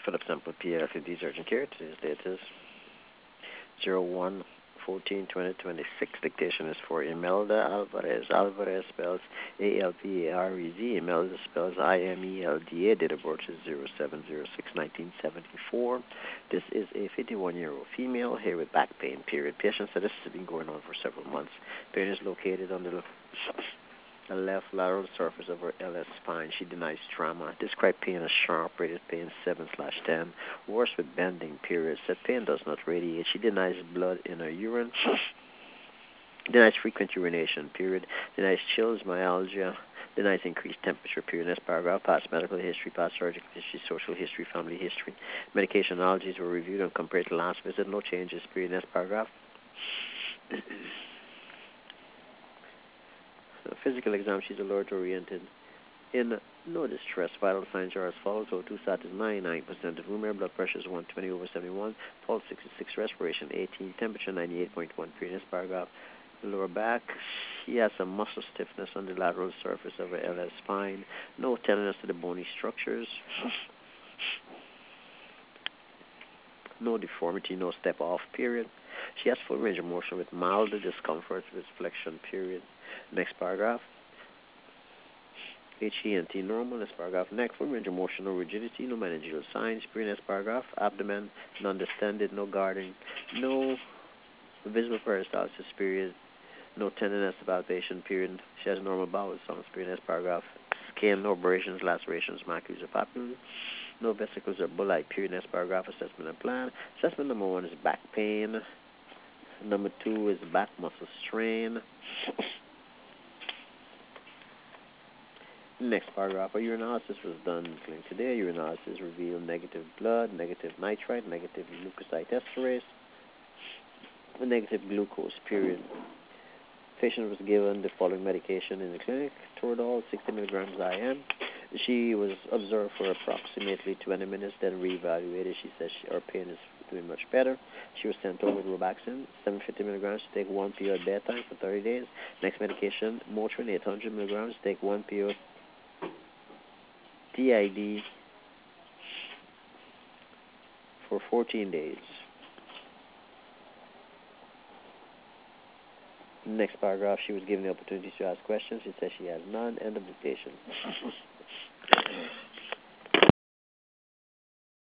Philip Sample PLFD Urgent Care. Today's date is 01/14/2026. Dictation is for Imelda Alvarez. Alvarez spells Alvarez. Imelda spells Imelda. Date of birth is 07/06/1974. This is a 51-year-old female here with back pain. Period. Patient said this has been going on for several months. Pain is located on the left lateral surface of her LS spine. She denies trauma. Described pain as sharp, rated pain 7/10. Worse with bending, period. Said pain does not radiate. She denies blood in her urine. Denies frequent urination, period. Denies chills, myalgia. Denies increased temperature, period. Next paragraph. Past medical history, past surgical history, social history, family history. Medication allergies were reviewed and compared to last visit. No changes, period. Next paragraph. Physical exam, she's alert oriented. In no distress, vital signs are as follows. O2 sat is 99% of room air, blood pressure is 120/71, pulse 66, respiration 18, temperature 98.1. Previous paragraph. The lower back, she has some muscle stiffness on the lateral surface of her LS spine. No tenderness to the bony structures. No deformity, no step off, period. She has full range of motion with mild discomfort with flexion, period. Next paragraph. HENT normal. Next paragraph. Neck, full range of motion, no rigidity, no meningeal signs. Next paragraph. Abdomen, non-distended, no guarding, no visible peristalsis, period. No tenderness of palpation, period. She has normal bowel sounds, period. Next paragraph. Skin, no abrasions, lacerations, macules, or papules. No vesicles or bullae, period. Next paragraph. Assessment and plan. Assessment number 1 is back pain. Number 2 is back muscle strain. Next paragraph. A urinalysis was done in clinic today. Urinalysis revealed negative blood, negative nitrite, negative leukocyte esterase, negative glucose, period. Patient was given the following medication in the clinic: Toradol, 60 milligrams IM. She was observed for approximately 20 minutes, then reevaluated. She says her pain is doing much better. She was sent over with Robaxin, 750 milligrams to take 1 PO at bedtime for 30 days. Next medication, Motrin, 800 milligrams to take 1 PO TID for 14 days. Next paragraph, she was given the opportunity to ask questions. She says she has none. End of dictation.